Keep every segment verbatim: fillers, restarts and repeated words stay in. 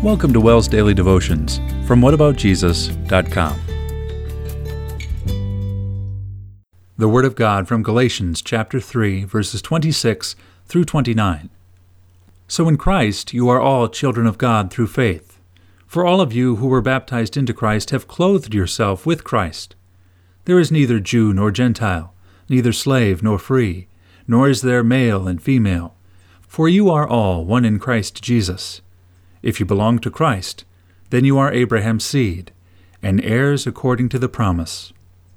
Welcome to Wells Daily Devotions from what about jesus dot com. The Word of God from Galatians chapter three, verses twenty-six through twenty-nine. So in Christ you are all children of God through faith. For all of you who were baptized into Christ have clothed yourself with Christ. There is neither Jew nor Gentile, neither slave nor free, nor is there male and female, for you are all one in Christ Jesus. If you belong to Christ, then you are Abraham's seed, and heirs according to the promise.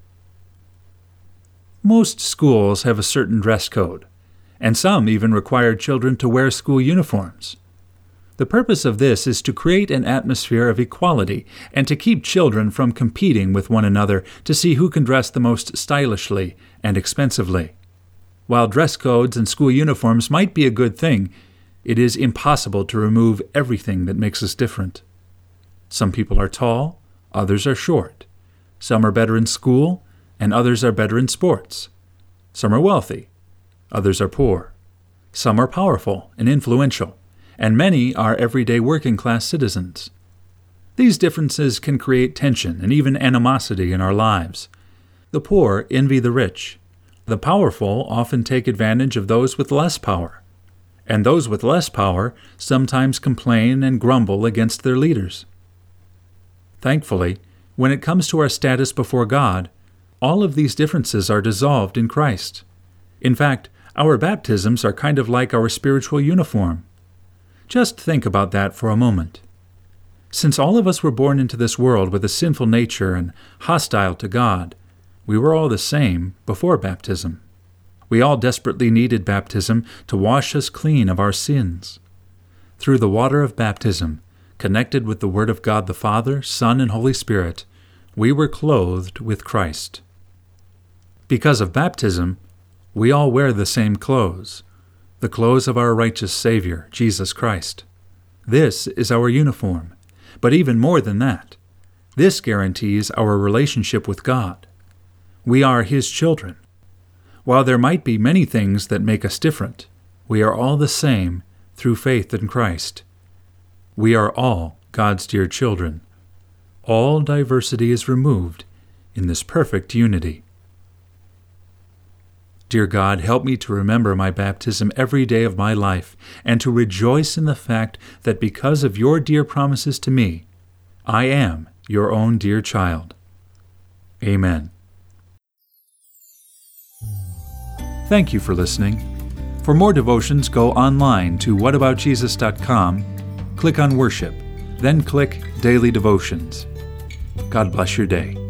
Most schools have a certain dress code, and some even require children to wear school uniforms. The purpose of this is to create an atmosphere of equality and to keep children from competing with one another to see who can dress the most stylishly and expensively. While dress codes and school uniforms might be a good thing, it is impossible to remove everything that makes us different. Some people are tall, others are short. Some are better in school, and others are better in sports. Some are wealthy, others are poor. Some are powerful and influential, and many are everyday working-class citizens. These differences can create tension and even animosity in our lives. The poor envy the rich. The powerful often take advantage of those with less power. And those with less power sometimes complain and grumble against their leaders. Thankfully, when it comes to our status before God, all of these differences are dissolved in Christ. In fact, our baptisms are kind of like our spiritual uniform. Just think about that for a moment. Since all of us were born into this world with a sinful nature and hostile to God, we were all the same before baptism. We all desperately needed baptism to wash us clean of our sins. Through the water of baptism, connected with the Word of God the Father, Son, and Holy Spirit, we were clothed with Christ. Because of baptism, we all wear the same clothes, the clothes of our righteous Savior, Jesus Christ. This is our uniform, but even more than that, this guarantees our relationship with God. We are His children. While there might be many things that make us different, we are all the same through faith in Christ. We are all God's dear children. All diversity is removed in this perfect unity. Dear God, help me to remember my baptism every day of my life and to rejoice in the fact that because of your dear promises to me, I am your own dear child. Amen. Thank you for listening. For more devotions, go online to what about jesus dot com, click on Worship, then click Daily Devotions. God bless your day.